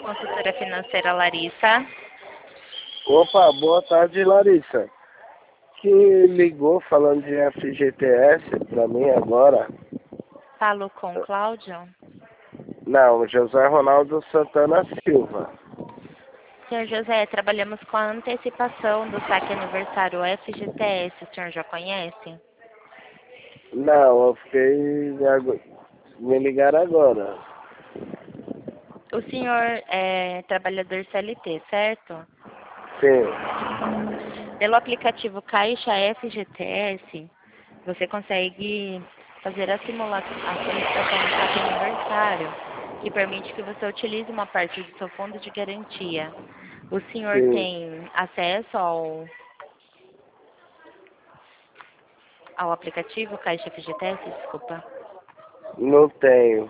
Consultora financeira Larissa. Opa, boa tarde, Larissa. Que ligou falando de FGTS pra mim agora? Falo com Cláudio. Não, José Ronaldo Santana Silva. Senhor José, trabalhamos com a antecipação do saque aniversário FGTS. O senhor já conhece? Não, eu fiquei... Me ligaram agora. O senhor é trabalhador CLT, certo? Sim. Pelo aplicativo Caixa FGTS, você consegue fazer a solicitação do saque aniversário, que permite que você utilize uma parte do seu fundo de garantia. O senhor Sim. tem acesso ao aplicativo Caixa FGTS? Desculpa. Não tenho.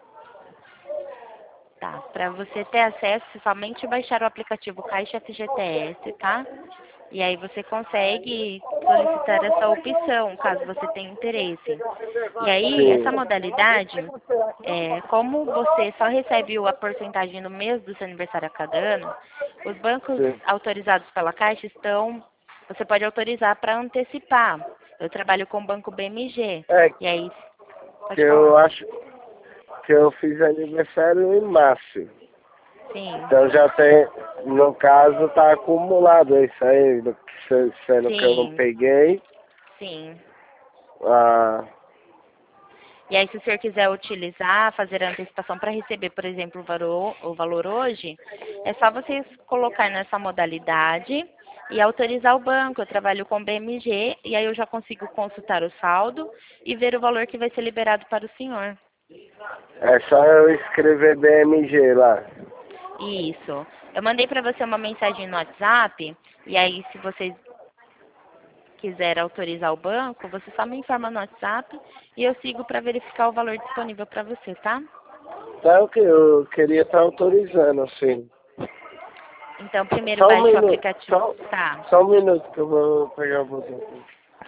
Tá. Para você ter acesso, é somente baixar o aplicativo Caixa FGTS, tá? E aí você consegue solicitar essa opção, caso você tenha interesse. E aí, Sim. essa modalidade, como você só recebe a porcentagem no mês do seu aniversário a cada ano, os bancos Sim. autorizados pela Caixa você pode autorizar para antecipar. Eu trabalho com o Banco BMG. É E aí, que pode eu falar. acho que eu fiz aniversário em março. Sim. Então já tem, no caso, tá acumulado isso aí, sendo que eu não Sim. peguei. Sim. Ah, E aí, se o senhor quiser utilizar, fazer a antecipação para receber, por exemplo, o valor hoje, é só vocês colocar nessa modalidade e autorizar o banco. Eu trabalho com BMG e aí eu já consigo consultar o saldo e ver o valor que vai ser liberado para o senhor. é só eu escrever BMG lá. Isso. Eu mandei para você uma mensagem no WhatsApp e aí, se vocês quiser autorizar o banco, você só me informa no WhatsApp e eu sigo para verificar o valor disponível para você, tá? Tá o que eu queria estar autorizando, assim. Então, primeiro Só um baixe o minuto, aplicativo. Tá. só um minuto que eu vou pegar o botão aqui.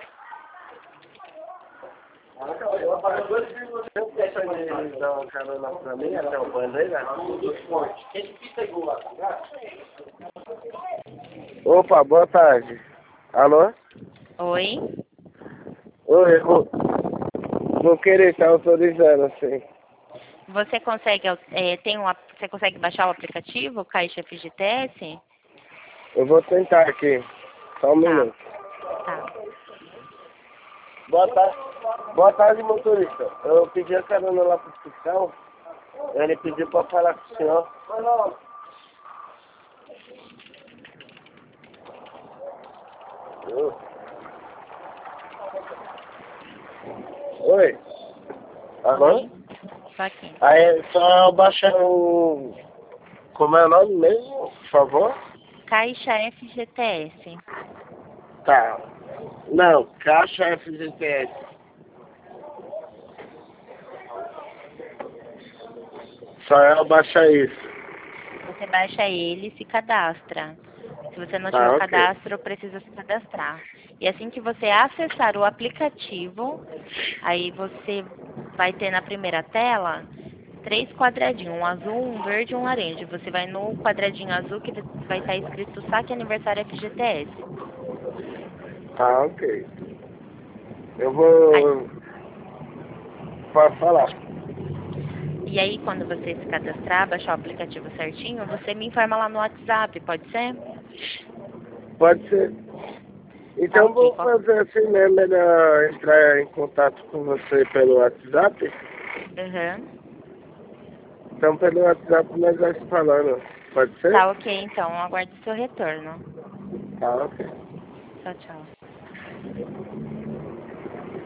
Você dá uma carona pra mim até o bandeira? Opa, boa tarde. Alô? Oi? Oi, eu vou querer estar autorizando, assim. Você consegue, você consegue baixar o aplicativo Caixa FGTS? Eu vou tentar aqui. Só um Tá, minuto. tá. Boa tarde. Boa tarde, motorista. Eu pedi a carona lá pro fiscal. Ele pediu pra falar com o senhor. Oi? Alô? Oi? Tô aqui. Aí é só baixar o... Como é o nome mesmo, por favor? Caixa FGTS. Tá. Não, Caixa FGTS. Só eu baixar isso. Você baixa ele e se cadastra. Se você não tiver Tá, o ok. cadastro, precisa se cadastrar. E assim que você acessar o aplicativo, aí você vai ter na primeira tela 3 quadradinhos, um azul, um verde e um laranja. Você vai no quadradinho azul que vai estar escrito Saque Aniversário FGTS. Tá, ok. Eu Aí, vou... Pode falar. e aí, quando você se cadastrar, baixar o aplicativo certinho, você me informa lá no WhatsApp, pode ser? Pode ser. Tá Então ok. vou fazer assim, né? Melhor entrar em contato com você pelo WhatsApp. Uhum. Então pelo WhatsApp nós vamos se falando. Pode ser? Tá ok, então. Aguardo o seu retorno. Tá, ok. Tchau, tchau.